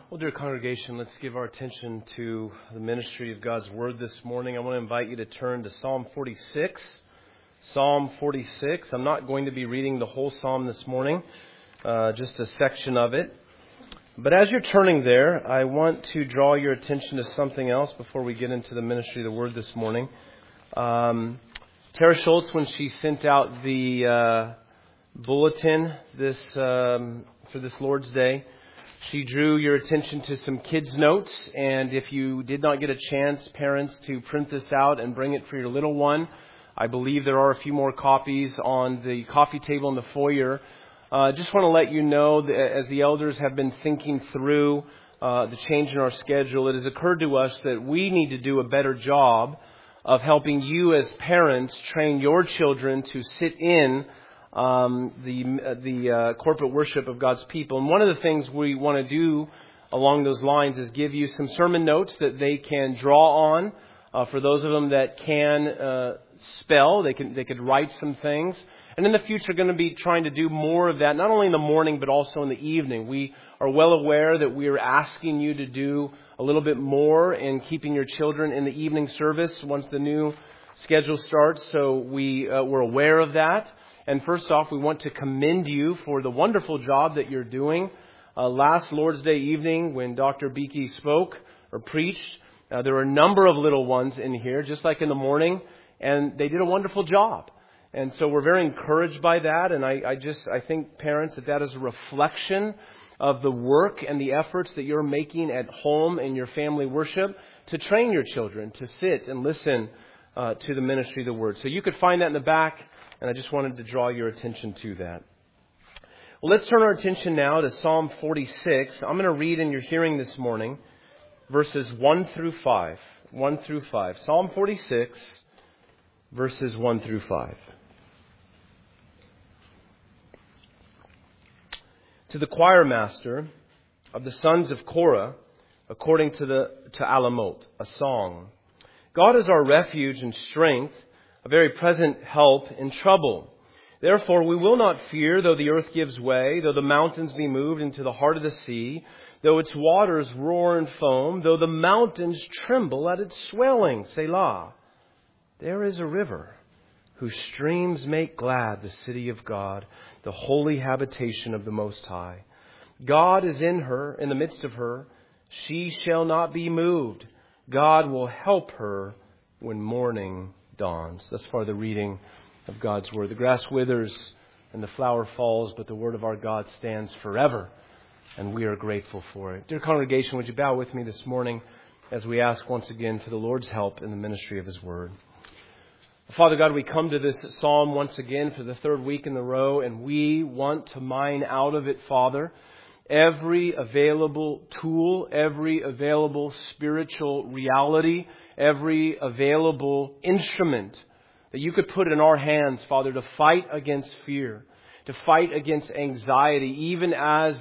Well, dear congregation, let's give our attention to the ministry of God's Word this morning. I want to invite you to turn to Psalm 46. Psalm 46. I'm not going to be reading the whole psalm this morning, just a section of it. But as you're turning there, I want to draw your attention to something else before we get into the ministry of the Word this morning. Tara Schultz, when she sent out the bulletin for this Lord's Day, she drew your attention to some kids' notes, and if you did not get a chance, parents, to print this out and bring it for your little one, I believe there are a few more copies on the coffee table in the foyer. Just want to let you know that as the elders have been thinking through the change in our schedule, it has occurred to us that we need to do a better job of helping you as parents train your children to sit in the corporate worship of God's people. And one of the things we want to do along those lines is give you some sermon notes that they can draw on. For those of them that can spell, they could write some things. And in the future, going to be trying to do more of that, not only in the morning, but also in the evening. We are well aware that we are asking you to do a little bit more in keeping your children in the evening service once the new schedule starts. So we're aware of that. And first off, we want to commend you for the wonderful job that you're doing. Last Lord's Day evening, when Dr. Beakey spoke or preached, there were a number of little ones in here, just like in the morning, and they did a wonderful job. And so we're very encouraged by that, and I think, parents, that is a reflection of the work and the efforts that you're making at home in your family worship to train your children to sit and listen to the ministry of the Word. So you could find that in the back, and I just wanted to draw your attention to that. Well, let's turn our attention now to Psalm 46. I'm going to read in your hearing this morning verses 1 through 5. 1 through 5. Psalm 46, verses 1 through 5. To the choir master of the sons of Korah, according to Alamot, a song. God is our refuge and strength, a very present help in trouble. Therefore we will not fear, though the earth gives way, though the mountains be moved into the heart of the sea, though its waters roar and foam, though the mountains tremble at its swelling. Selah. There is a river whose streams make glad the city of God, the holy habitation of the Most High. God is in her, in the midst of her. She shall not be moved. God will help her when morning dawns. Thus far the reading of God's Word. The grass withers and the flower falls, but the Word of our God stands forever, and we are grateful for it. Dear congregation, would you bow with me this morning as we ask once again for the Lord's help in the ministry of His Word. Father God, we come to this psalm once again for the third week in a row, and we want to mine out of it, Father, every available tool, every available spiritual reality, every available instrument that you could put in our hands, Father, to fight against fear, to fight against anxiety, even as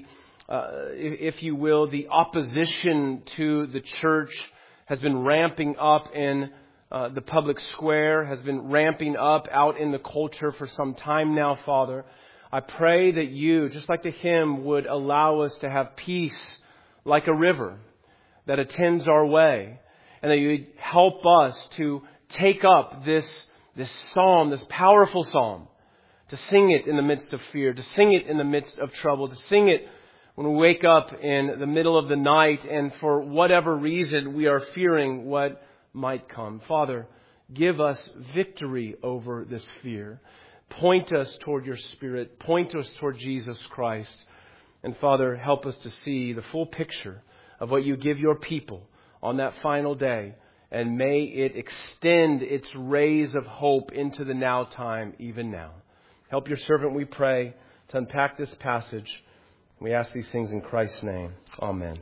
if you will, the opposition to the church has been ramping up in the public square, has been ramping up out in the culture for some time now, Father. I pray that you, just like the hymn, would allow us to have peace like a river that attends our way, and that you would help us to take up this psalm, this powerful psalm, to sing it in the midst of fear, to sing it in the midst of trouble, to sing it when we wake up in the middle of the night and for whatever reason we are fearing what might come. Father, give us victory over this fear. Point us toward your Spirit. Point us toward Jesus Christ. And Father, help us to see the full picture of what you give your people on that final day. And may it extend its rays of hope into the now time, even now. Help your servant, we pray, to unpack this passage. We ask these things in Christ's name. Amen.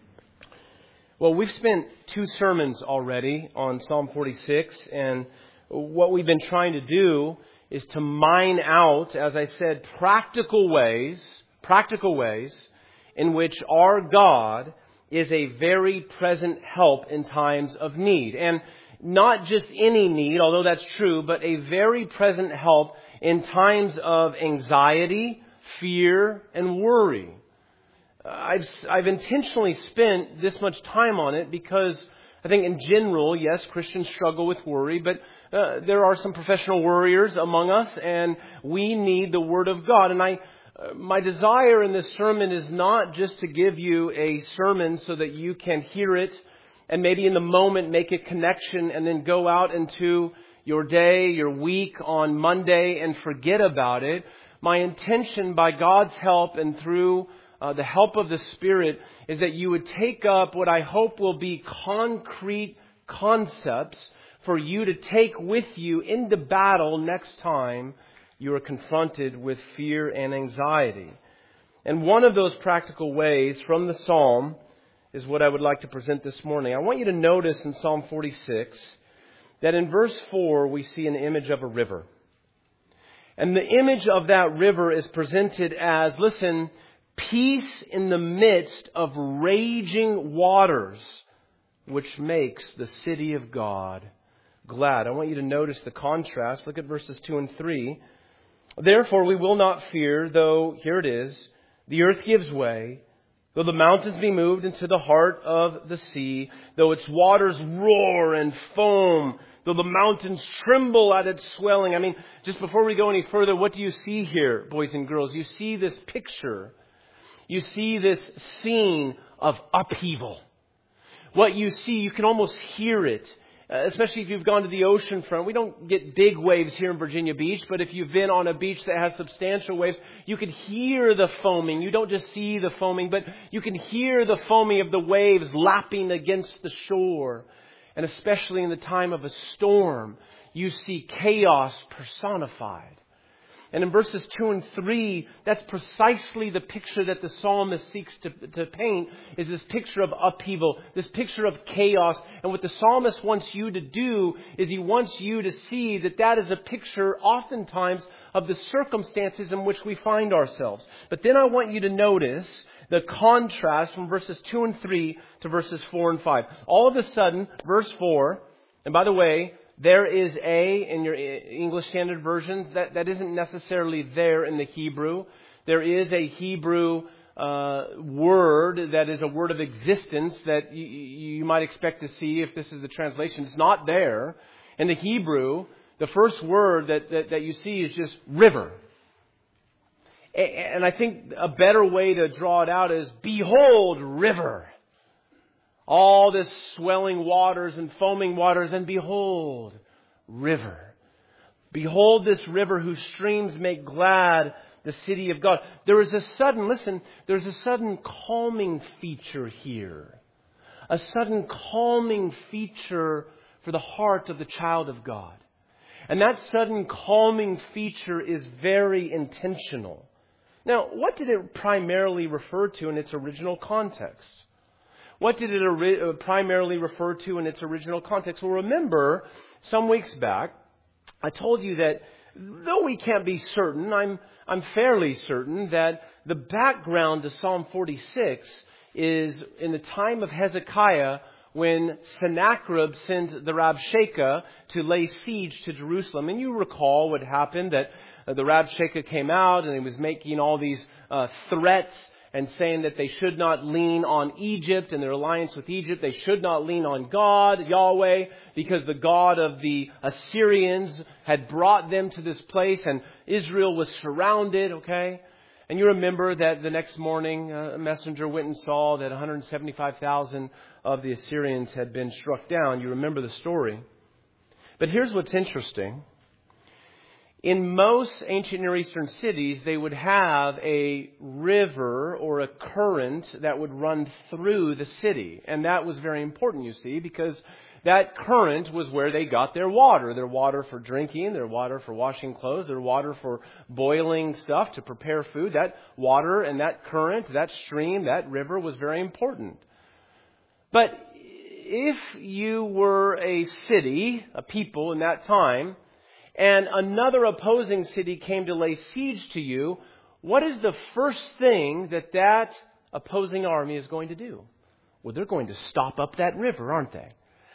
Well, we've spent 2 sermons already on Psalm 46, and what we've been trying to do is to mine out, as I said, practical ways in which our God is a very present help in times of need. And not just any need, although that's true, but a very present help in times of anxiety, fear, and worry. I've intentionally spent this much time on it because I think in general, yes, Christians struggle with worry, but there are some professional worriers among us, and we need the Word of God. And my desire in this sermon is not just to give you a sermon so that you can hear it and maybe in the moment make a connection and then go out into your day, your week on Monday and forget about it. My intention, by God's help and through the help of the Spirit, is that you would take up what I hope will be concrete concepts for you to take with you into battle next time you are confronted with fear and anxiety. And one of those practical ways from the Psalm is what I would like to present this morning. I want you to notice in Psalm 46 that in verse 4 we see an image of a river. And the image of that river is presented as, listen, peace in the midst of raging waters, which makes the city of God glad. I want you to notice the contrast. Look at verses 2 and 3. Therefore we will not fear, though, here it is, the earth gives way, though the mountains be moved into the heart of the sea, though its waters roar and foam, though the mountains tremble at its swelling. I mean, just before we go any further, what do you see here, boys and girls? You see this picture. You see this scene of upheaval. What you see, you can almost hear it. Especially if you've gone to the ocean front. We don't get big waves here in Virginia Beach, but if you've been on a beach that has substantial waves, you can hear the foaming. You don't just see the foaming, but you can hear the foaming of the waves lapping against the shore. And especially in the time of a storm, you see chaos personified. And in verses 2 and 3, that's precisely the picture that the psalmist seeks to paint, is this picture of upheaval, this picture of chaos. And what the psalmist wants you to do is he wants you to see that that is a picture oftentimes of the circumstances in which we find ourselves. But then I want you to notice the contrast from verses 2 and 3 to verses 4 and 5. All of a sudden, verse 4, and by the way, there is in your English Standard Versions, that isn't necessarily there in the Hebrew. There is a Hebrew word that is a word of existence that you might expect to see if this is the translation. It's not there. In the Hebrew, the first word that you see is just river. And I think a better way to draw it out is, behold, river. All this swelling waters and foaming waters, and behold, river. Behold this river whose streams make glad the city of God. There is a sudden calming feature here. A sudden calming feature for the heart of the child of God. And that sudden calming feature is very intentional. Now, what did it primarily refer to in its original context? What did it primarily refer to in its original context? Well, remember, some weeks back, I told you that though we can't be certain, I'm fairly certain that the background to Psalm 46 is in the time of Hezekiah, when Sennacherib sent the Rabshakeh to lay siege to Jerusalem. And you recall what happened, that the Rabshakeh came out and he was making all these threats and saying that they should not lean on Egypt and their alliance with Egypt. They should not lean on God, Yahweh, because the God of the Assyrians had brought them to this place and Israel was surrounded, okay? And you remember that the next morning a messenger went and saw that 175,000 of the Assyrians had been struck down. You remember the story. But here's what's interesting. In most ancient Near Eastern cities, they would have a river or a current that would run through the city. And that was very important, you see, because that current was where they got their water for drinking, their water for washing clothes, their water for boiling stuff to prepare food. That water and that current, that stream, that river was very important. But if you were a city, a people in that time, and another opposing city came to lay siege to you, what is the first thing that opposing army is going to do? Well, they're going to stop up that river, aren't they?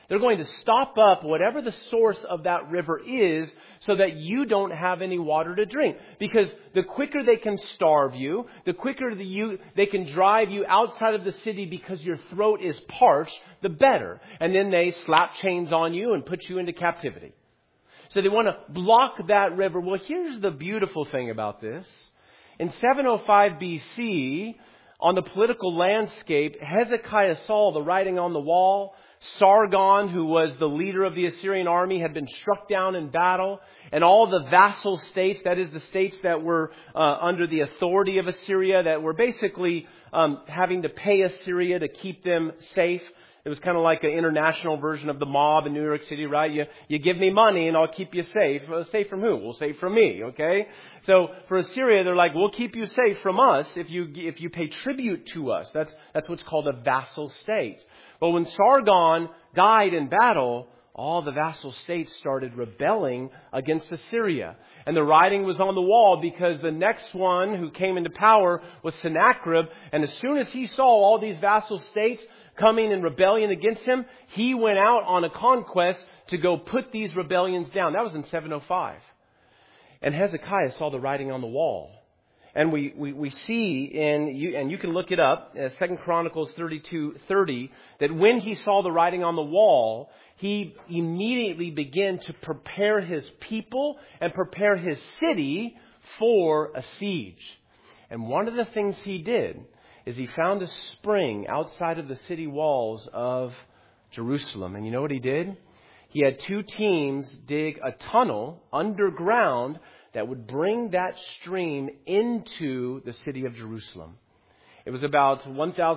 They're going to stop up whatever the source of that river is so that you don't have any water to drink. Because the quicker they can starve you, the quicker they can drive you outside of the city because your throat is parched, the better. And then they slap chains on you and put you into captivity. So they want to block that river. Well, here's the beautiful thing about this. In 705 BC, on the political landscape, Hezekiah saw the writing on the wall. Sargon, who was the leader of the Assyrian army, had been struck down in battle. And all the vassal states, that is the states that were under the authority of Assyria, that were basically having to pay Assyria to keep them safe. It was kind of like an international version of the mob in New York City, right? You give me money and I'll keep you safe. Safe from who? Well, safe from me, okay? So for Assyria, they're like, we'll keep you safe from us if you pay tribute to us. That's what's called a vassal state. But when Sargon died in battle, all the vassal states started rebelling against Assyria. And the writing was on the wall because the next one who came into power was Sennacherib. And as soon as he saw all these vassal states coming in rebellion against him, he went out on a conquest to go put these rebellions down. That was in 705. And Hezekiah saw the writing on the wall. And we see and you can look it up, 2 Chronicles 32:30, that when he saw the writing on the wall, he immediately began to prepare his people and prepare his city for a siege. And one of the things he did is he found a spring outside of the city walls of Jerusalem. And you know what he did? He had 2 teams dig a tunnel underground that would bring that stream into the city of Jerusalem. It was about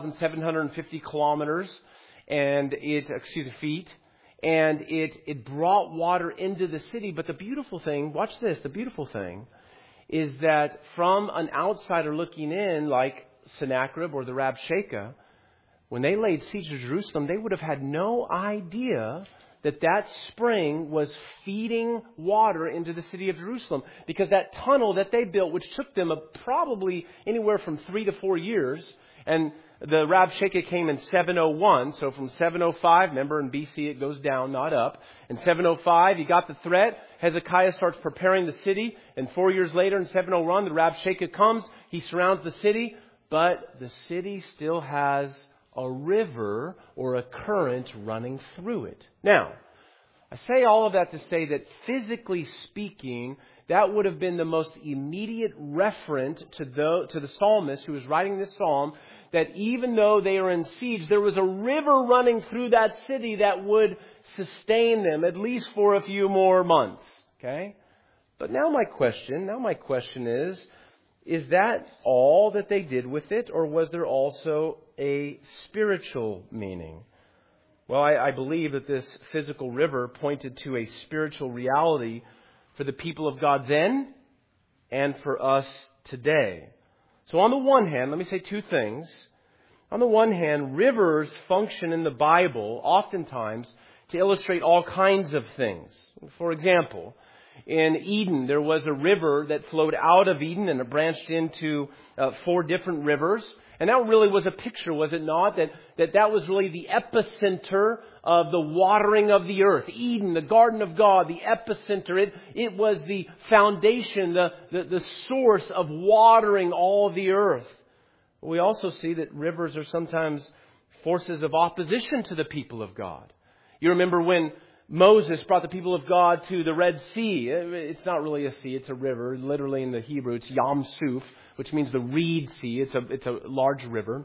1,750 kilometers and feet. And it brought water into the city. But the beautiful thing, watch this, the beautiful thing is that from an outsider looking in, like Sennacherib or the Rabshakeh, when they laid siege to Jerusalem, they would have had no idea that spring was feeding water into the city of Jerusalem. Because that tunnel that they built, which took them probably anywhere from 3 to 4 years, and the Rabshakeh came in 701, so from 705, remember in BC it goes down, not up. In 705, you got the threat. Hezekiah starts preparing the city, and 4 years later in 701, the Rabshakeh comes, he surrounds the city, but the city still has a river or a current running through it. Now, I say all of that to say that physically speaking, that would have been the most immediate referent to the psalmist who was writing this psalm, that even though they are in siege, there was a river running through that city that would sustain them at least for a few more months. Okay? But now my question is that all that they did with it, or was there also a spiritual meaning? Well, I believe that this physical river pointed to a spiritual reality for the people of God then and for us today. So on the one hand, let me say 2 things. On the one hand, rivers function in the Bible oftentimes to illustrate all kinds of things. For example, in Eden, there was a river that flowed out of Eden and it branched into 4 different rivers. And that really was a picture, was it not? That was really the epicenter of the watering of the earth. Eden, the garden of God, the epicenter. It was the foundation, the source of watering all the earth. We also see that rivers are sometimes forces of opposition to the people of God. You remember when Moses brought the people of God to the Red Sea. It's not really a sea, it's a river. Literally in the Hebrew, it's Yam Suf, which means the Reed Sea. It's a large river.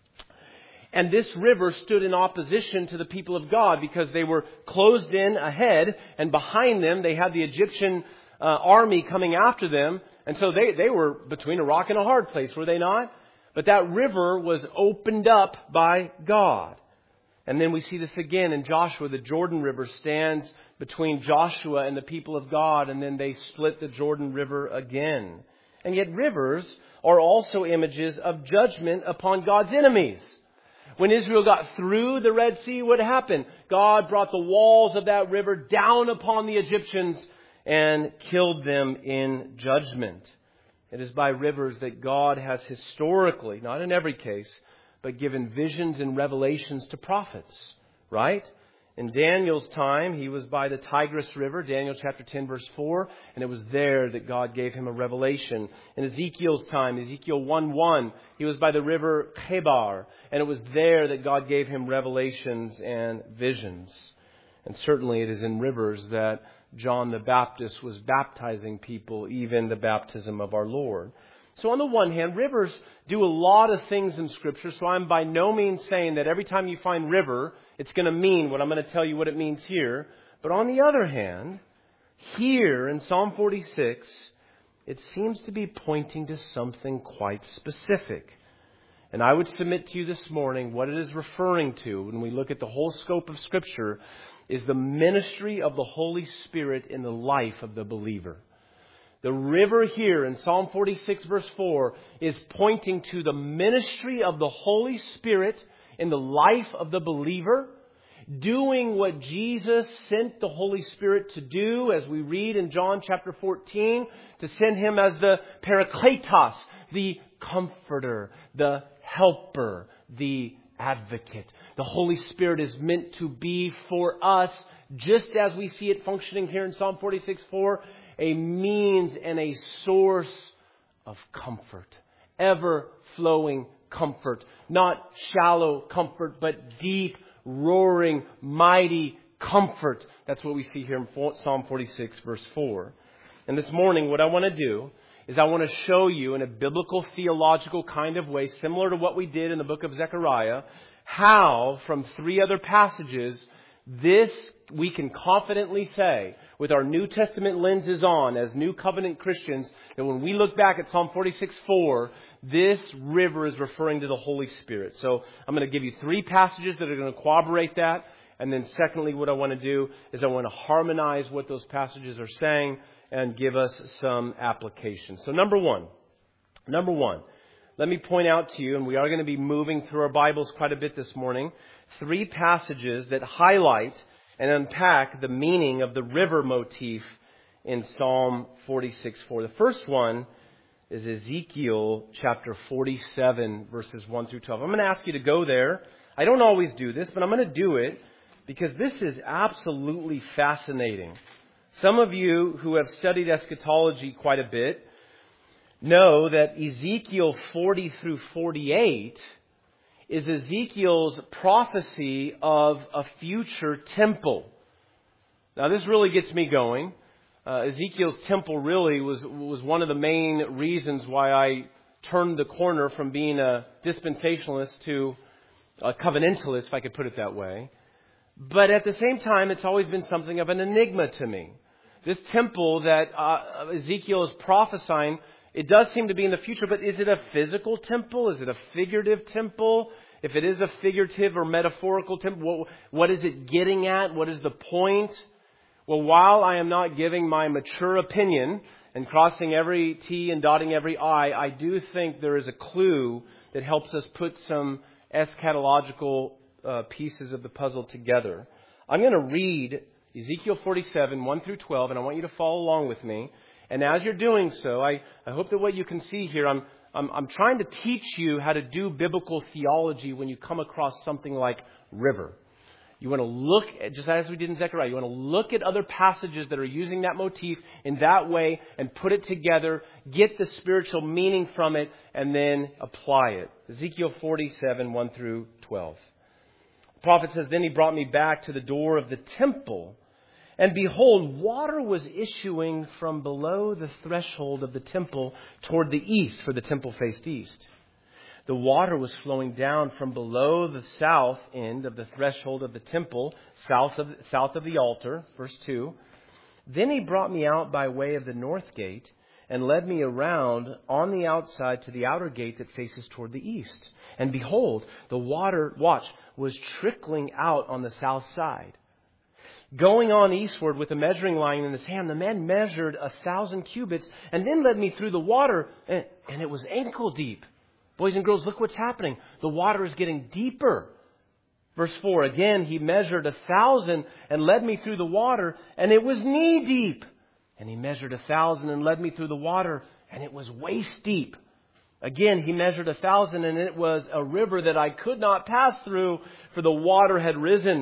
And this river stood in opposition to the people of God because they were closed in ahead, and behind them they had the Egyptian army coming after them. And so they were between a rock and a hard place, were they not? But that river was opened up by God. And then we see this again in Joshua. The Jordan River stands between Joshua and the people of God, and then they split the Jordan River again. And yet rivers are also images of judgment upon God's enemies. When Israel got through the Red Sea, what happened? God brought the walls of that river down upon the Egyptians and killed them in judgment. It is by rivers that God has historically, not in every case, but given visions and revelations to prophets, right? In Daniel's time, he was by the Tigris River, Daniel chapter 10, verse 4, and it was there that God gave him a revelation. In Ezekiel's time, Ezekiel 1:1, he was by the river Chebar, and it was there that God gave him revelations and visions. And certainly it is in rivers that John the Baptist was baptizing people, even the baptism of our Lord. So on the one hand, rivers do a lot of things in Scripture, so I'm by no means saying that every time you find river, it's going to mean what I'm going to tell you what it means here. But on the other hand, here in Psalm 46, it seems to be pointing to something quite specific. And I would submit to you this morning what it is referring to when we look at the whole scope of Scripture is the ministry of the Holy Spirit in the life of the believer. The river here in Psalm 46 verse 4 is pointing to the ministry of the Holy Spirit in the life of the believer, doing what Jesus sent the Holy Spirit to do, as we read in John chapter 14, to send Him as the Parakletos, the Comforter, the Helper, the Advocate. The Holy Spirit is meant to be for us, just as we see it functioning here in Psalm 46:4, a means and a source of comfort. Ever-flowing comfort. Not shallow comfort, but deep, roaring, mighty comfort. That's what we see here in Psalm 46, verse 4. And this morning, what I want to do is I want to show you in a biblical, theological kind of way, similar to what we did in the book of Zechariah, how from three other passages, this we can confidently say, with our New Testament lenses on, as New Covenant Christians, that when we look back at Psalm 46:4, this river is referring to the Holy Spirit. So I'm going to give you three passages that are going to corroborate that. And then secondly, what I want to do is I want to harmonize what those passages are saying and give us some application. So number one, let me point out to you, and we are going to be moving through our Bibles quite a bit this morning, three passages that highlight and unpack the meaning of the river motif in Psalm 46:4. The first one is Ezekiel chapter 47, verses 1 through 12. I'm going to ask you to go there. I don't always do this, but I'm going to do it because this is absolutely fascinating. Some of you who have studied eschatology quite a bit know that Ezekiel 40 through 48 is Ezekiel's prophecy of a future temple. Now this really gets me going. Ezekiel's temple really was one of the main reasons why I turned the corner from being a dispensationalist to a covenantalist, if I could put it that way. But at the same time, it's always been something of an enigma to me. This temple that Ezekiel is prophesying, it does seem to be in the future, but is it a physical temple? Is it a figurative temple? If it is a figurative or metaphorical temple, what is it getting at? What is the point? Well, while I am not giving my mature opinion and crossing every T and dotting every I, I do think there is a clue that helps us put some eschatological pieces of the puzzle together. I'm going to read Ezekiel 47, 1 through 12, and I want you to follow along with me. And as you're doing so, I hope that what you can see here, I'm trying to teach you how to do biblical theology when you come across something like river. You want to look at, just as we did in Zechariah, you want to look at other passages that are using that motif in that way and put it together, get the spiritual meaning from it, and then apply it. Ezekiel 47, 1 through 12. The prophet says, "Then he brought me back to the door of the temple, and behold, water was issuing from below the threshold of the temple toward the east," for the temple faced east. "The water was flowing down from below the south end of the threshold of the temple, south of the altar," verse 2. "Then he brought me out by way of the north gate and led me around on the outside to the outer gate that faces toward the east. And behold, the water," watch, "was trickling out on the south side. Going on eastward with a measuring line in his hand, the man measured 1,000 cubits and then led me through the water, and it was ankle deep." Boys and girls, look what's happening. The water is getting deeper. Verse 4, "Again, he measured 1,000 and led me through the water, and it was knee deep. And he measured 1,000 and led me through the water, and it was waist deep. Again, he measured 1,000, and it was a river that I could not pass through, for the water had risen.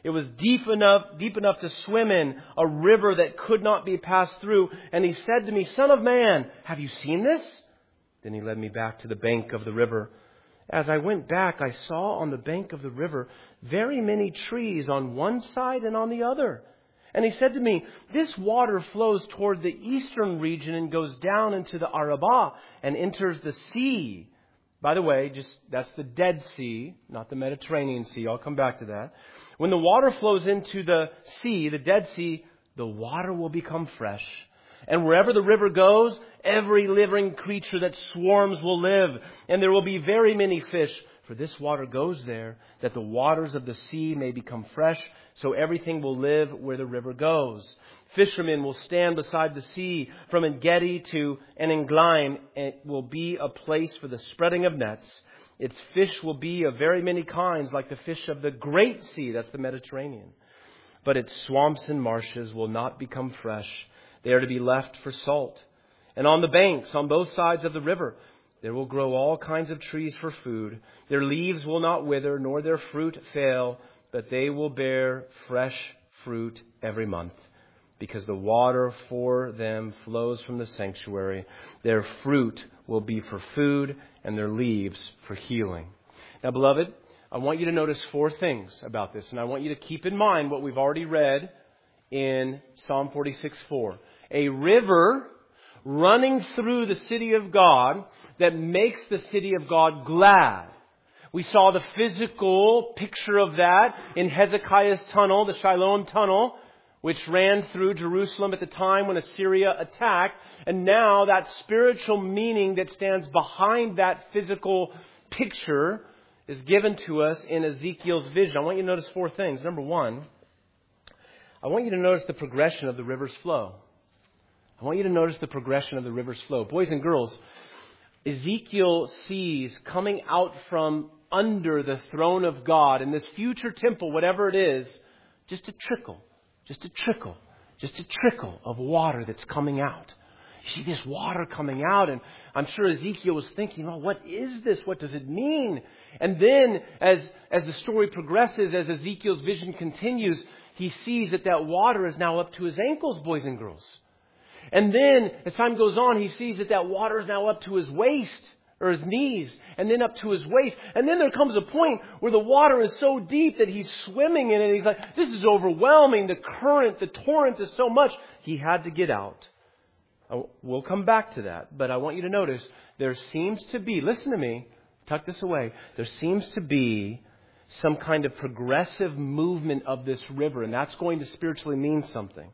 It was deep enough to swim in, a river that could not be passed through. And he said to me, "Son of man, have you seen this?" Then he led me back to the bank of the river. As I went back, I saw on the bank of the river very many trees on one side and on the other. And he said to me, "This water flows toward the eastern region and goes down into the Arabah and enters the sea." By the way, that's the Dead Sea, not the Mediterranean Sea. I'll come back to that. When the water flows into the sea, the Dead Sea, the water will become fresh. And wherever the river goes, every living creature that swarms will live. And there will be very many fish. For this water goes there, that the waters of the sea may become fresh, so everything will live where the river goes. Fishermen will stand beside the sea from En-Gedi to En-Eglaim. It will be a place for the spreading of nets. Its fish will be of very many kinds, like the fish of the great sea, that's the Mediterranean. But its swamps and marshes will not become fresh. They are to be left for salt. And on the banks, on both sides of the river, there will grow all kinds of trees for food. Their leaves will not wither, nor their fruit fail, but they will bear fresh fruit every month, because the water for them flows from the sanctuary. Their fruit will be for food, and their leaves for healing. Now, beloved, I want you to notice 4 things about this, and I want you to keep in mind what we've already read in Psalm 46:4. A river running through the city of God that makes the city of God glad. We saw the physical picture of that in Hezekiah's tunnel, the Shiloh tunnel, which ran through Jerusalem at the time when Assyria attacked. And now that spiritual meaning that stands behind that physical picture is given to us in Ezekiel's vision. I want you to notice 4 things. Number 1, I want you to notice the progression of the river's flow. I want you to notice the progression of the river's flow. Boys and girls, Ezekiel sees coming out from under the throne of God in this future temple, whatever it is, just a trickle of water that's coming out. You see this water coming out, and I'm sure Ezekiel was thinking, "Oh, what is this? What does it mean?" And then as the story progresses, as Ezekiel's vision continues, he sees that water is now up to his ankles, boys and girls. And then, as time goes on, he sees that water is now up to his waist, or his knees, and then up to his waist. And then there comes a point where the water is so deep that he's swimming in it. And he's like, "This is overwhelming. The current, the torrent is so much." He had to get out. We'll come back to that. But I want you to notice, there seems to be, listen to me, tuck this away, there seems to be some kind of progressive movement of this river. And that's going to spiritually mean something.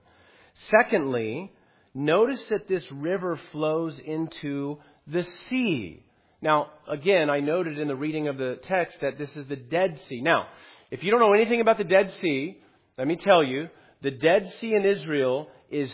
Secondly, notice that this river flows into the sea. Now, again, I noted in the reading of the text that this is the Dead Sea. Now, if you don't know anything about the Dead Sea, let me tell you, the Dead Sea in Israel is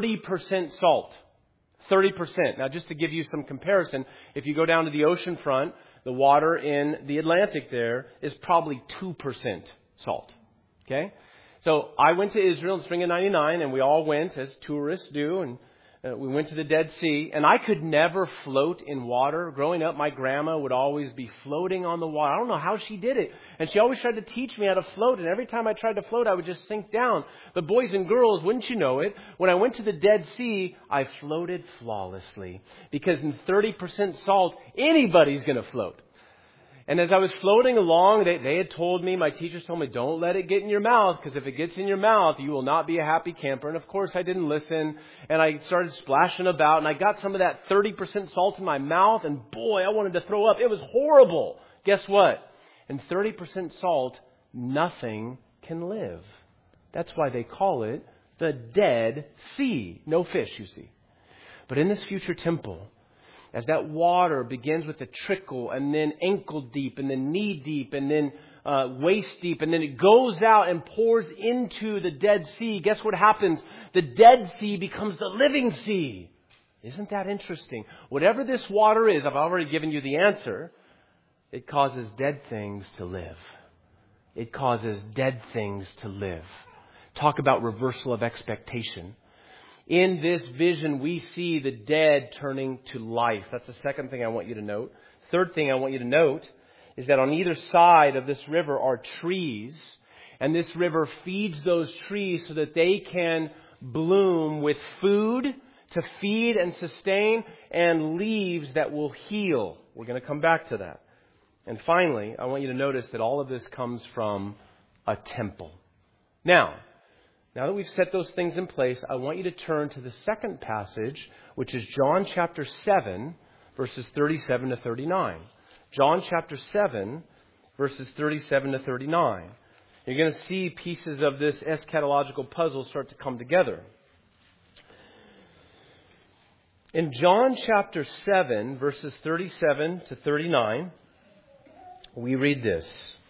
30% salt. 30%. Now, just to give you some comparison, if you go down to the ocean front, the water in the Atlantic there is probably 2% salt. Okay? So I went to Israel in spring of 99, and we all went, as tourists do, and we went to the Dead Sea, and I could never float in water. Growing up, my grandma would always be floating on the water. I don't know how she did it. And she always tried to teach me how to float, and every time I tried to float, I would just sink down. But boys and girls, wouldn't you know it, when I went to the Dead Sea, I floated flawlessly. Because in 30% salt, anybody's going to float. And as I was floating along, they had told me, my teachers told me, "Don't let it get in your mouth, because if it gets in your mouth, you will not be a happy camper." And of course, I didn't listen, and I started splashing about, and I got some of that 30% salt in my mouth, and boy, I wanted to throw up. It was horrible. Guess what? In 30% salt, nothing can live. That's why they call it the Dead Sea. No fish, you see. But in this future temple, as that water begins with a trickle, and then ankle deep, and then knee deep, and then waist deep, and then it goes out and pours into the Dead Sea, guess what happens? The Dead Sea becomes the living sea. Isn't that interesting? Whatever this water is, I've already given you the answer. It causes dead things to live. It causes dead things to live. Talk about reversal of expectation. In this vision, we see the dead turning to life. That's the second thing I want you to note. Third thing I want you to note is that on either side of this river are trees. And this river feeds those trees so that they can bloom with food to feed and sustain and leaves that will heal. We're going to come back to that. And finally, I want you to notice that all of this comes from a temple. Now that we've set those things in place, I want you to turn to the second passage, which is John chapter 7, verses 37 to 39. John chapter 7, verses 37 to 39. You're going to see pieces of this eschatological puzzle start to come together. In John chapter 7, verses 37 to 39, we read this.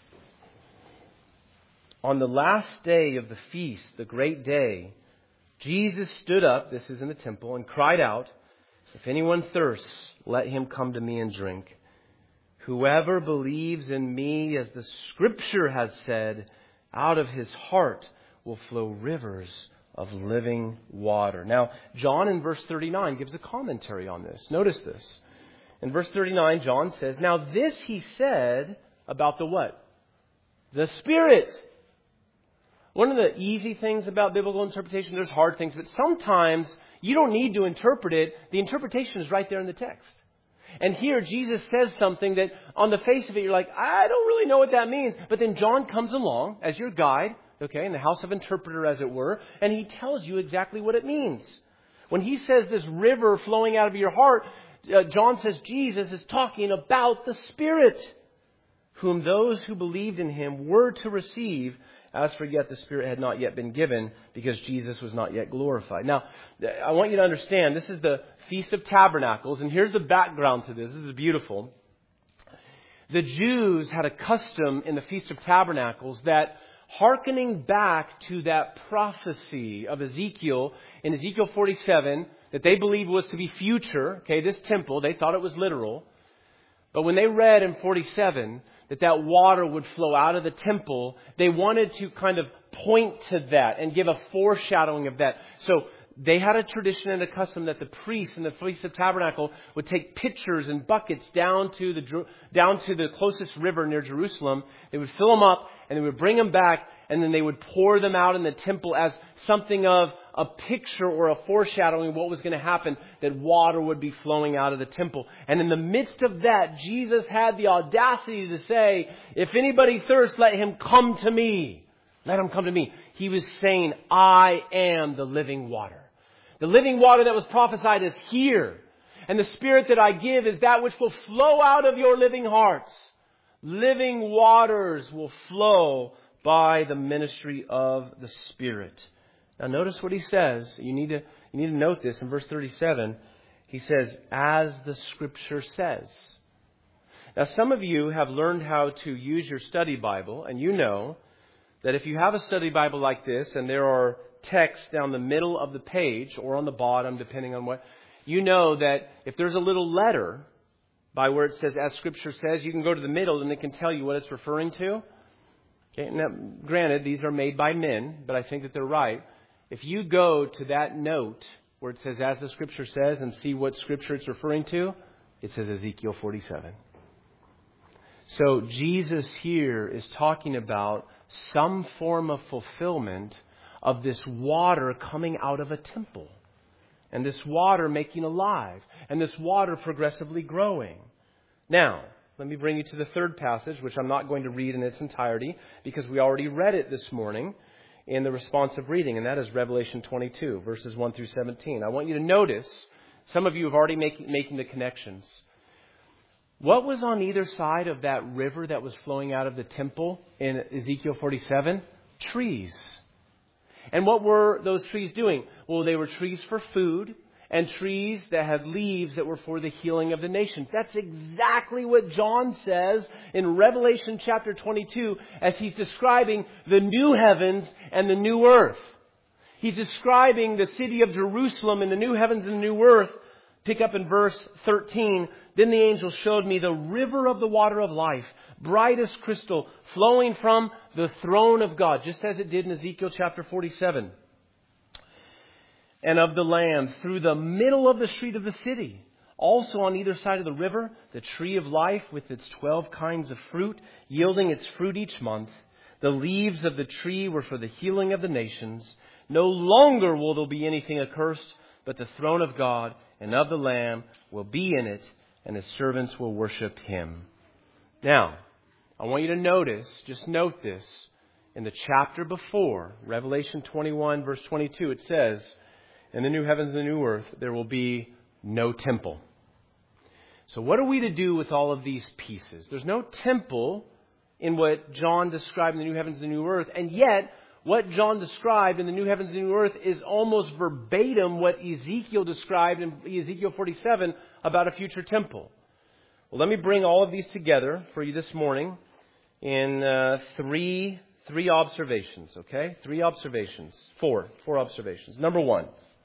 On the last day of the feast, the great day, Jesus stood up, this is in the temple, and cried out, "If anyone thirsts, let him come to me and drink. Whoever believes in me, as the Scripture has said, out of his heart will flow rivers of living water." Now, John in verse 39 gives a commentary on this. Notice this. In verse 39, John says, "Now this he said about the what? The Spirit." One of the easy things about biblical interpretation, there's hard things, but sometimes you don't need to interpret it. The interpretation is right there in the text. And here Jesus says something that on the face of it, you're like, I don't really know what that means. But then John comes along as your guide, okay, in the house of interpreter as it were, and he tells you exactly what it means. When he says this river flowing out of your heart, John says Jesus is talking about the Spirit, whom those who believed in him were to receive. As for yet, the Spirit had not yet been given because Jesus was not yet glorified. Now, I want you to understand, this is the Feast of Tabernacles, and here's the background to this. This is beautiful. The Jews had a custom in the Feast of Tabernacles that, hearkening back to that prophecy of Ezekiel, in Ezekiel 47, that they believed was to be future, okay, this temple, they thought it was literal. But when they read in 47 that water would flow out of the temple, they wanted to kind of point to that and give a foreshadowing of that. So they had a tradition and a custom that the priests in the Feast of Tabernacle would take pitchers and buckets down to the closest river near Jerusalem. They would fill them up and they would bring them back, and then they would pour them out in the temple as something of a picture or a foreshadowing of what was going to happen, that water would be flowing out of the temple. And in the midst of that, Jesus had the audacity to say, "If anybody thirsts, let him come to me." Let him come to me. He was saying, I am the living water. The living water that was prophesied is here. And the Spirit that I give is that which will flow out of your living hearts. Living waters will flow by the ministry of the Spirit. Now notice what he says. You need to note this in verse 37. He says, as the Scripture says. Now some of you have learned how to use your study Bible, and you know that if you have a study Bible like this and there are texts down the middle of the page or on the bottom, depending on what, you know that if there's a little letter by where it says, as Scripture says, you can go to the middle and it can tell you what it's referring to. Okay, now, granted, these are made by men, but I think that they're right. If you go to that note where it says, as the Scripture says, and see what Scripture it's referring to, it says Ezekiel 47. So Jesus here is talking about some form of fulfillment of this water coming out of a temple. And this water making alive. And this water progressively growing. Now, let me bring you to the third passage, which I'm not going to read in its entirety, because we already read it this morning in the responsive reading, and that is Revelation 22, verses 1 through 17. I want you to notice, some of you have already making the connections. What was on either side of that river that was flowing out of the temple in Ezekiel 47? Trees. And what were those trees doing? Well, they were trees for food and trees that had leaves that were for the healing of the nations. That's exactly what John says in Revelation chapter 22 as he's describing the new heavens and the new earth. He's describing the city of Jerusalem and the new heavens and the new earth. Pick up in verse 13. Then the angel showed me the river of the water of life, bright as crystal, flowing from the throne of God, just as it did in Ezekiel chapter 47. And of the Lamb, through the middle of the street of the city. Also on either side of the river, the tree of life with its 12 kinds of fruit, yielding its fruit each month. The leaves of the tree were for the healing of the nations. No longer will there be anything accursed, but the throne of God and of the Lamb will be in it, and His servants will worship Him. Now, I want you to notice, just note this, in the chapter before, Revelation 21, verse 22, it says, in the new heavens and the new earth, there will be no temple. So what are we to do with all of these pieces? There's no temple in what John described in the new heavens and the new earth, and yet what John described in the new heavens and the new earth is almost verbatim what Ezekiel described in Ezekiel 47 about a future temple. Well, let me bring all of these together for you this morning in three observations, okay? Four observations. Number one,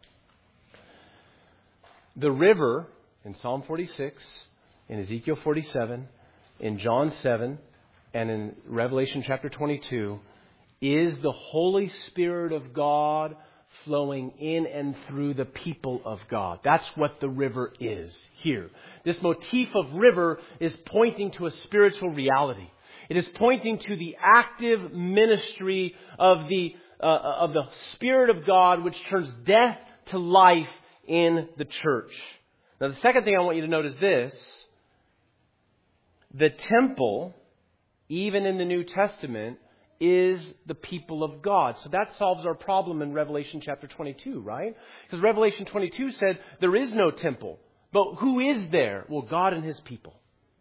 the river in Psalm 46, in Ezekiel 47, in John 7, and in Revelation chapter 22 is the Holy Spirit of God flowing in and through the people of God. That's what the river is here. This motif of river is pointing to a spiritual reality. It is pointing to the active ministry of the Spirit of God, which turns death to life in the church. Now, the second thing I want you to note is this. The temple, even in the New Testament, is the people of God. So that solves our problem in Revelation chapter 22, right? Because Revelation 22 said there is no temple. But who is there? Well, God and His people.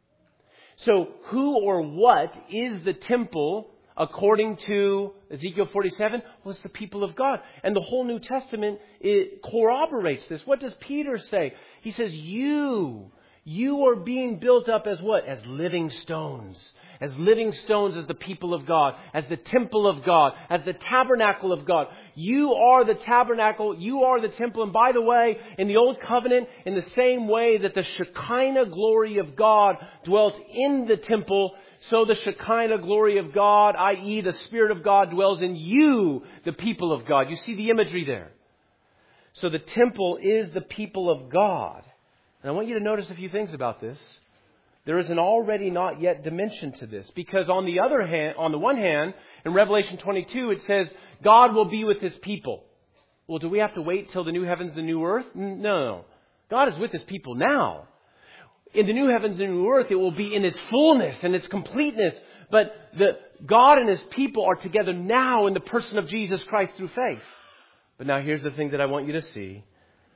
So who or what is the temple according to Ezekiel 47? Well, it's the people of God. And the whole New Testament, it corroborates this. What does Peter say? He says, you are being built up as what? As living stones. As living stones as the people of God. As the temple of God. As the tabernacle of God. You are the tabernacle. You are the temple. And by the way, in the Old Covenant, in the same way that the Shekinah glory of God dwelt in the temple, so the Shekinah glory of God, i.e. the Spirit of God, dwells in you, the people of God. You see the imagery there. So the temple is the people of God. And I want you to notice a few things about this. There is an already not yet dimension to this. Because on the one hand, in Revelation 22, it says, God will be with His people. Well, do we have to wait till the new heavens, the new earth? No. God is with His people now. In the new heavens and new earth, it will be in its fullness and its completeness. But God and His people are together now in the person of Jesus Christ through faith. But now here's the thing that I want you to see.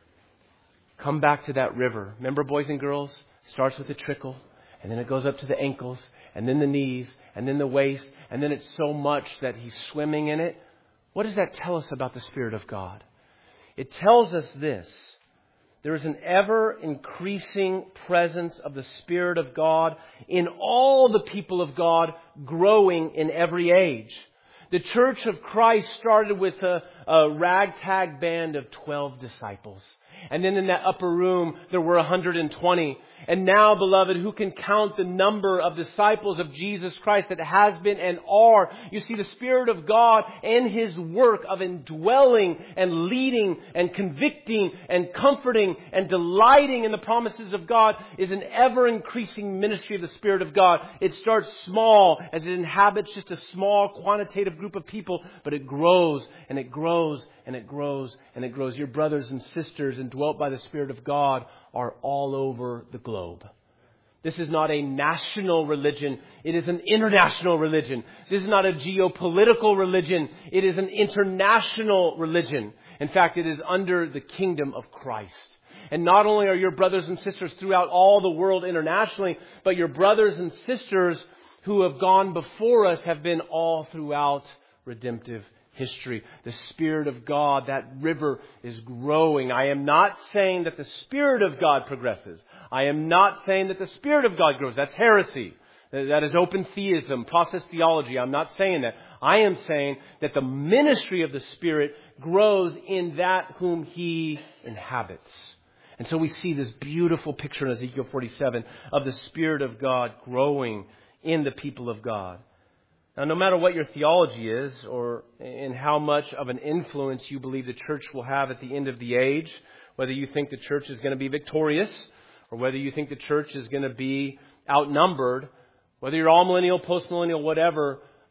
Come back to that river. Remember, boys and girls? It starts with a trickle, and then it goes up to the ankles, and then the knees, and then the waist, and then it's so much that He's swimming in it. What does that tell us about the Spirit of God? It tells us this. There is an ever-increasing presence of the Spirit of God in all the people of God, growing in every age. The Church of Christ started with a ragtag band of 12 disciples. And then in that upper room, there were 120. And now, beloved, who can count the number of disciples of Jesus Christ that has been and are? You see, the Spirit of God and His work of indwelling and leading and convicting and comforting and delighting in the promises of God is an ever-increasing ministry of the Spirit of God. It starts small as it inhabits just a small quantitative group of people, but it grows and it grows and it grows and it grows. Your brothers and sisters indwelt by the Spirit of God are all over the globe. This is not a national religion. It is an international religion. This is not a geopolitical religion. It is an international religion. In fact, it is under the kingdom of Christ. And not only are your brothers and sisters throughout all the world internationally, but your brothers and sisters who have gone before us have been all throughout redemptive history. The Spirit of God, that river is growing. I am not saying that the Spirit of God progresses. I am not saying that the Spirit of God grows. That's heresy. That is open theism, process theology. I'm not saying that. I am saying that the ministry of the Spirit grows in that whom He inhabits. And so we see this beautiful picture in Ezekiel 47 of the Spirit of God growing in the people of God. Now, no matter what your theology is or in how much of an influence you believe the church will have at the end of the age, whether you think the church is going to be victorious or whether you think the church is going to be outnumbered, whether you're all millennial, post-millennial, whatever,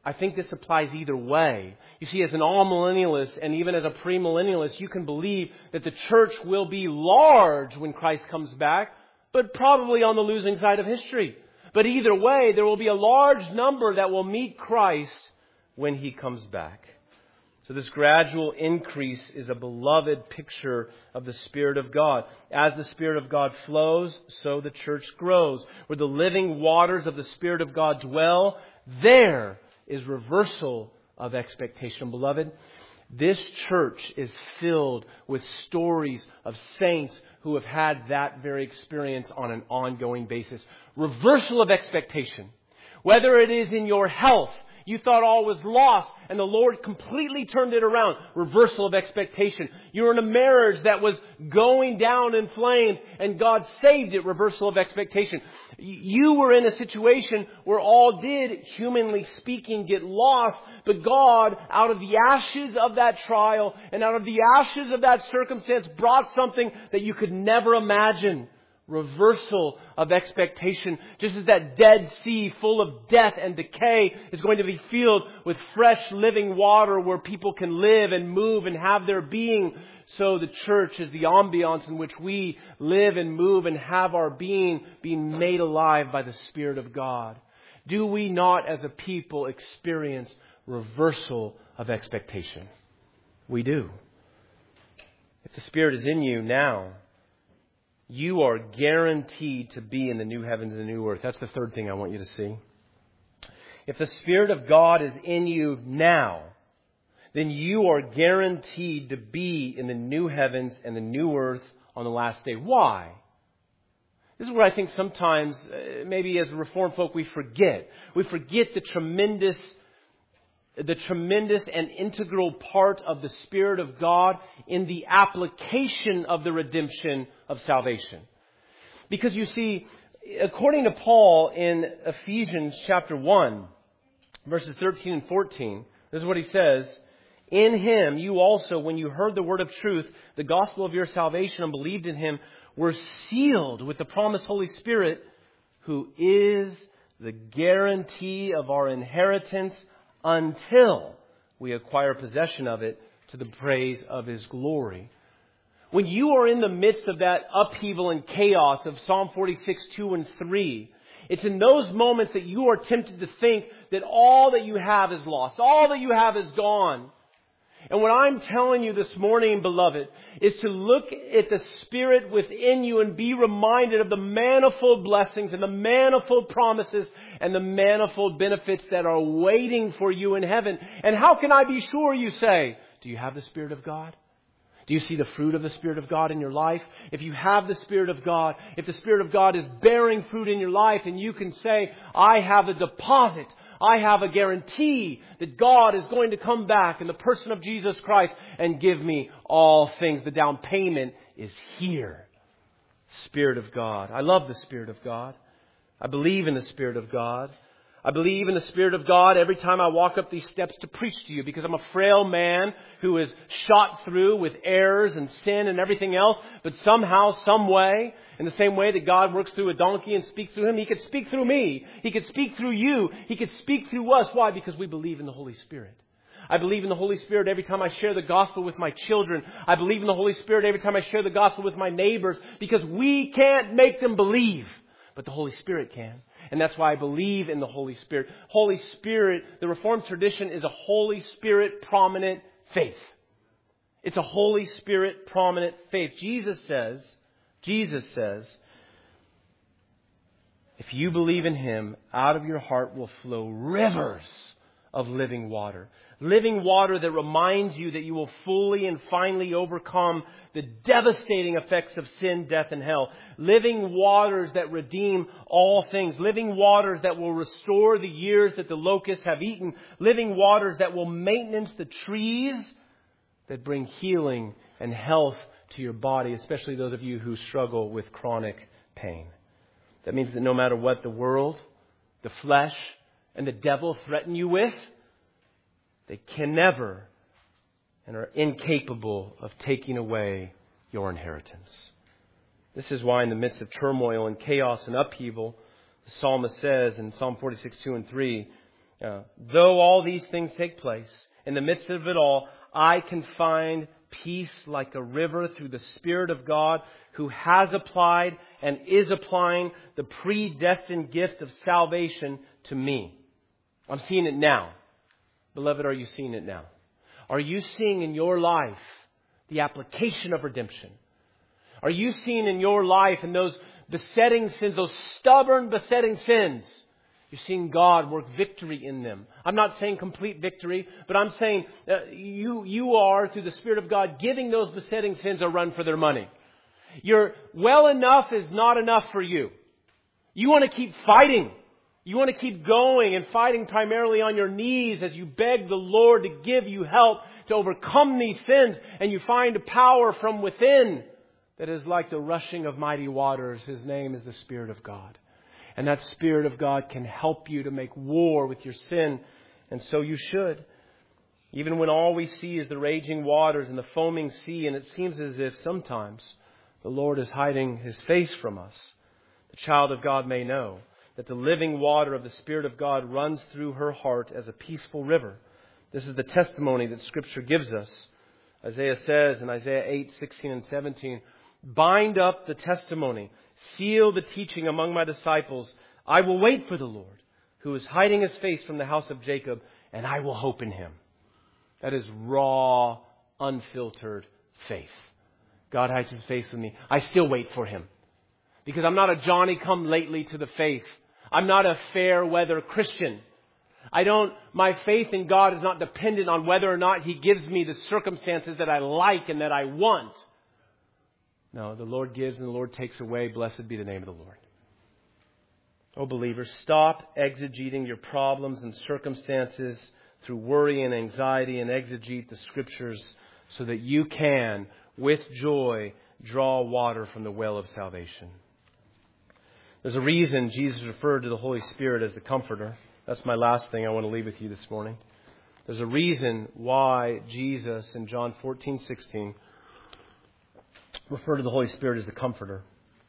I think this applies either way. You see, as an all-millennialist and even as a premillennialist, you can believe that the church will be large when Christ comes back, but probably on the losing side of history. But either way, there will be a large number that will meet Christ when He comes back. So this gradual increase is a beloved picture of the Spirit of God. As the Spirit of God flows, so the church grows. Where the living waters of the Spirit of God dwell, there is reversal of expectation. Beloved, this church is filled with stories of saints who have had that very experience on an ongoing basis. Reversal of expectation. Whether it is in your health, you thought all was lost and the Lord completely turned it around. Reversal of expectation. You're in a marriage that was going down in flames and God saved it. Reversal of expectation. You were in a situation where all did, humanly speaking, get lost. But God, out of the ashes of that trial and out of the ashes of that circumstance, brought something that you could never imagine. Reversal of expectation. Just as that Dead Sea full of death and decay is going to be filled with fresh living water where people can live and move and have their being, so the church is the ambiance in which we live and move and have our being made alive by the Spirit of God. Do we not as a people experience reversal of expectation? We do. If the Spirit is in you now, you are guaranteed to be in the new heavens and the new earth. That's the third thing I want you to see. If the Spirit of God is in you now, then you are guaranteed to be in the new heavens and the new earth on the last day. Why? This is where I think sometimes, maybe as Reformed folk, we forget. We forget the tremendous and integral part of the Spirit of God in the application of the redemption of salvation. Because you see, according to Paul in Ephesians chapter 1, verses 13 and 14, this is what he says. In Him, you also, when you heard the word of truth, the gospel of your salvation, and believed in Him, were sealed with the promised Holy Spirit, who is the guarantee of our inheritance until we acquire possession of it to the praise of His glory. When you are in the midst of that upheaval and chaos of Psalm 46, 2 and 3, it's in those moments that you are tempted to think that all that you have is lost. All that you have is gone. And what I'm telling you this morning, beloved, is to look at the Spirit within you and be reminded of the manifold blessings and the manifold promises and the manifold benefits that are waiting for you in heaven. And how can I be sure, you say? Do you have the Spirit of God? Do you see the fruit of the Spirit of God in your life? If you have the Spirit of God, if the Spirit of God is bearing fruit in your life, and you can say, I have a deposit, I have a guarantee that God is going to come back in the person of Jesus Christ and give me all things. The down payment is here. Spirit of God. I love the Spirit of God. I believe in the Spirit of God. I believe in the Spirit of God every time I walk up these steps to preach to you, because I'm a frail man who is shot through with errors and sin and everything else. But somehow, some way, in the same way that God works through a donkey and speaks through him, He could speak through me. He could speak through you. He could speak through us. Why? Because we believe in the Holy Spirit. I believe in the Holy Spirit every time I share the gospel with my children. I believe in the Holy Spirit every time I share the gospel with my neighbors, because we can't make them believe, but the Holy Spirit can. And that's why I believe in the Holy Spirit. Holy Spirit, the Reformed tradition is a Holy Spirit prominent faith. It's a Holy Spirit prominent faith. Jesus says, if you believe in Him, out of your heart will flow rivers of living water. Living water that reminds you that you will fully and finally overcome the devastating effects of sin, death, and hell. Living waters that redeem all things. Living waters that will restore the years that the locusts have eaten. Living waters that will maintenance the trees that bring healing and health to your body, especially those of you who struggle with chronic pain. That means that no matter what the world, the flesh, and the devil threaten you with, they can never and are incapable of taking away your inheritance. This is why in the midst of turmoil and chaos and upheaval, the psalmist says in Psalm 46, 2 and 3, Though all these things take place, in the midst of it all, I can find peace like a river through the Spirit of God, who has applied and is applying the predestined gift of salvation to me. I'm seeing it now. Beloved, are you seeing it now? Are you seeing in your life the application of redemption? Are you seeing in your life, in those besetting sins, those stubborn besetting sins, you're seeing God work victory in them? I'm not saying complete victory, but I'm saying you are, through the Spirit of God, giving those besetting sins a run for their money. Your well enough is not enough for you. You want to keep fighting. You want to keep going and fighting primarily on your knees as you beg the Lord to give you help to overcome these sins. And you find a power from within that is like the rushing of mighty waters. His name is the Spirit of God. And that Spirit of God can help you to make war with your sin. And so you should. Even when all we see is the raging waters and the foaming sea, and it seems as if sometimes the Lord is hiding His face from us, the child of God may know that the living water of the Spirit of God runs through her heart as a peaceful river. This is the testimony that Scripture gives us. Isaiah says in Isaiah 8:16 and 17, "Bind up the testimony, seal the teaching among my disciples. I will wait for the Lord, who is hiding His face from the house of Jacob, and I will hope in Him." That is raw, unfiltered faith. God hides His face from me. I still wait for Him. Because I'm not a Johnny-come-lately to the faith. I'm not a fair-weather Christian. My faith in God is not dependent on whether or not He gives me the circumstances that I like and that I want. No, the Lord gives and the Lord takes away. Blessed be the name of the Lord. Oh, believers, stop exegeting your problems and circumstances through worry and anxiety, and exegete the Scriptures so that you can, with joy, draw water from the well of salvation. There's a reason Jesus referred to the Holy Spirit as the Comforter. That's my last thing I want to leave with you this morning. There's a reason why Jesus in John 14:16 referred to the Holy Spirit as the Comforter.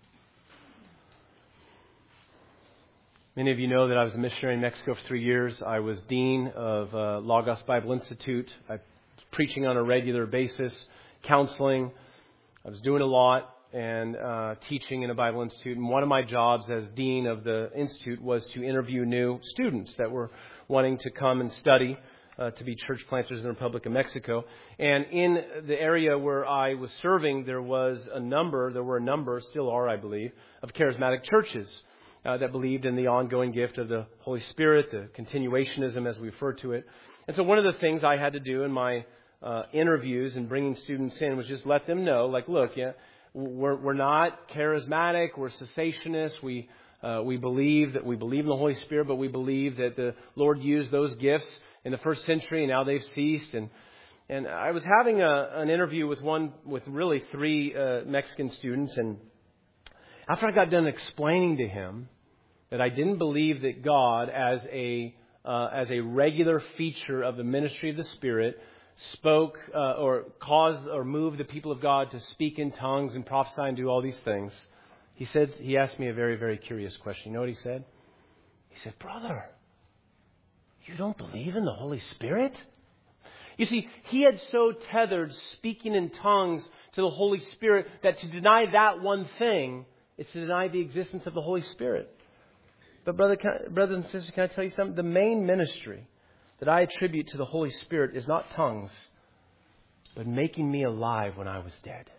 Many of you know that I was a missionary in Mexico for 3 years. I was dean of Logos Bible Institute. I was preaching on a regular basis, counseling. I was doing a lot and teaching in a Bible Institute. And one of my jobs as dean of the Institute was to interview new students that were wanting to come and study to be church planters in the Republic of Mexico. And in the area where I was serving, there were a number, still are, I believe, of charismatic churches that believed in the ongoing gift of the Holy Spirit, the continuationism as we refer to it. And so one of the things I had to do in my interviews and bringing students in was just let them know, like, look, we're not charismatic, we're cessationists, we believe in the Holy Spirit, but we believe that the Lord used those gifts in the first century and now they've ceased. And I was having an interview with really three Mexican students, and after I got done explaining to him that I didn't believe that God, as a regular feature of the ministry of the Spirit, spoke or caused or moved the people of God to speak in tongues and prophesy and do all these things, he asked me a very, very curious question. You know what he said? He said, "Brother, you don't believe in the Holy Spirit?" You see, he had so tethered speaking in tongues to the Holy Spirit that to deny that one thing is to deny the existence of the Holy Spirit. But brothers and sisters, can I tell you something? The main ministry that I attribute to the Holy Spirit is not tongues, but making me alive when I was dead.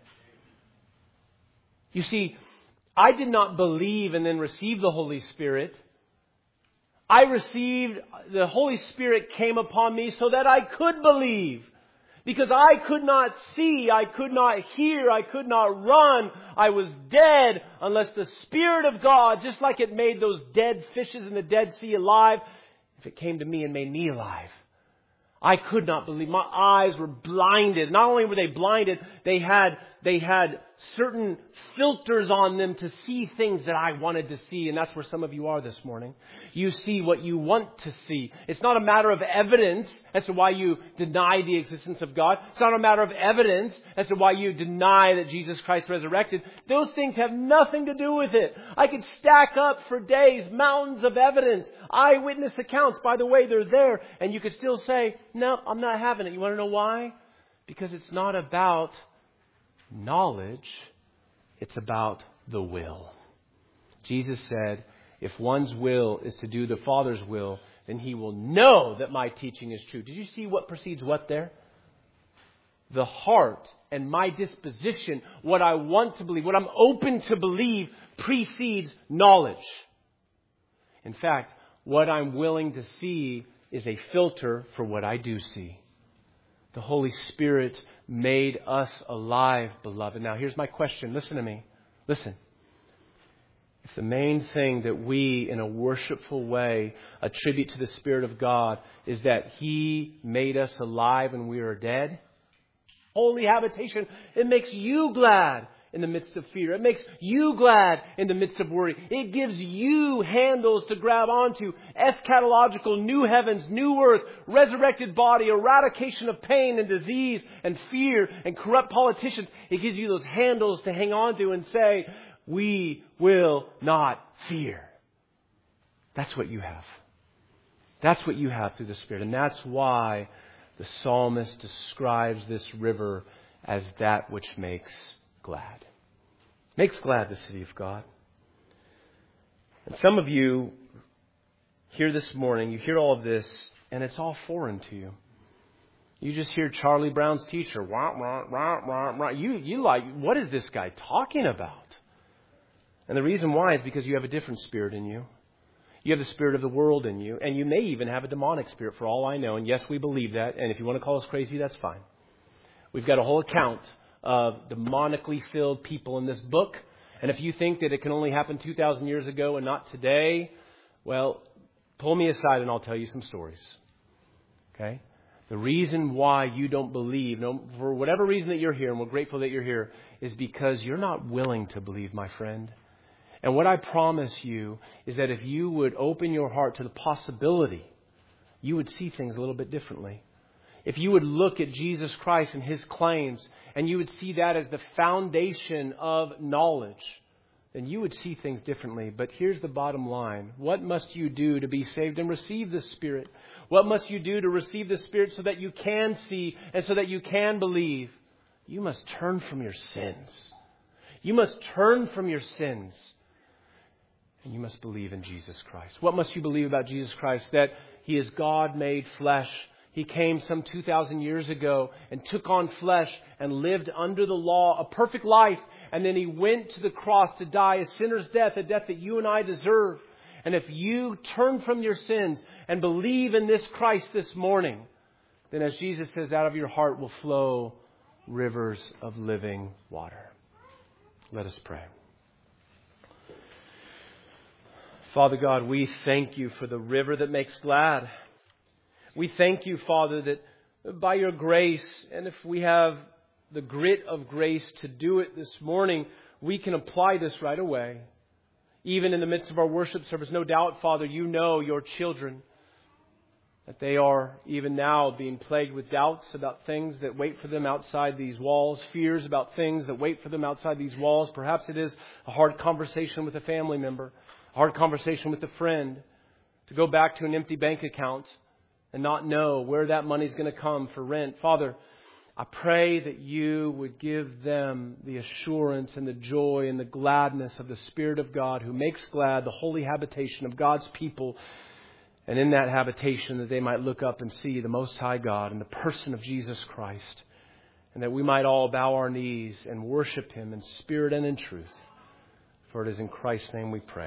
You see, I did not believe and then receive the Holy Spirit. The Holy Spirit came upon me so that I could believe. Because I could not see, I could not hear, I could not run. I was dead unless the Spirit of God, just like it made those dead fishes in the Dead Sea alive, if it came to me and made me alive. I could not believe. My eyes were blinded. Not only were they blinded, they had had certain filters on them to see things that I wanted to see. And that's where some of you are this morning. You see what you want to see. It's not a matter of evidence as to why you deny the existence of God. It's not a matter of evidence as to why you deny that Jesus Christ resurrected. Those things have nothing to do with it. I could stack up for days mountains of evidence, eyewitness accounts. By the way, they're there. And you could still say, no, I'm not having it. You want to know why? Because it's not about knowledge. It's about the will. Jesus said, if one's will is to do the Father's will, then he will know that my teaching is true. Did you see what precedes what there? The heart and my disposition, what I want to believe, what I'm open to believe, precedes knowledge. In fact, what I'm willing to see is a filter for what I do see. The Holy Spirit made us alive, beloved. Now, here's my question. Listen to me. Listen. If the main thing that we, in a worshipful way, attribute to the Spirit of God is that He made us alive when we were dead, holy habitation, it makes you glad in the midst of fear. It makes you glad in the midst of worry. It gives you handles to grab onto. Eschatological, new heavens, new earth, resurrected body, eradication of pain and disease and fear and corrupt politicians. It gives you those handles to hang on to and say, we will not fear. That's what you have. That's what you have through the Spirit. And that's why the psalmist describes this river as that which makes glad. Makes glad the city of God. And some of you here this morning, you hear all of this, and it's all foreign to you. You just hear Charlie Brown's teacher, wah, wah, wah, wah, wah. You like, what is this guy talking about? And the reason why is because you have a different spirit in you. You have the spirit of the world in you, and you may even have a demonic spirit for all I know. And yes, we believe that. And if you want to call us crazy, that's fine. We've got a whole account of demonically filled people in this book. And if you think that it can only happen 2,000 years ago and not today, well, pull me aside and I'll tell you some stories. Okay? The reason why you don't believe, for whatever reason that you're here, and we're grateful that you're here, is because you're not willing to believe, my friend. And what I promise you is that if you would open your heart to the possibility, you would see things a little bit differently. If you would look at Jesus Christ and His claims, and you would see that as the foundation of knowledge, then you would see things differently. But here's the bottom line. What must you do to be saved and receive the Spirit? What must you do to receive the Spirit so that you can see and so that you can believe? You must turn from your sins. You must turn from your sins. And you must believe in Jesus Christ. What must you believe about Jesus Christ? That He is God made flesh. He came some 2,000 years ago and took on flesh and lived under the law, a perfect life. And then He went to the cross to die a sinner's death, a death that you and I deserve. And if you turn from your sins and believe in this Christ this morning, then as Jesus says, out of your heart will flow rivers of living water. Let us pray. Father God, we thank You for the river that makes glad. We thank You, Father, that by Your grace, and if we have the grit of grace to do it this morning, we can apply this right away. Even in the midst of our worship service, no doubt, Father, You know Your children, that they are even now being plagued with doubts about things that wait for them outside these walls, fears about things that wait for them outside these walls. Perhaps it is a hard conversation with a family member, a hard conversation with a friend, to go back to an empty bank account and not know where that money is going to come for rent. Father, I pray that You would give them the assurance and the joy and the gladness of the Spirit of God who makes glad the holy habitation of God's people. And in that habitation that they might look up and see the Most High God in the person of Jesus Christ. And that we might all bow our knees and worship Him in spirit and in truth. For it is in Christ's name we pray.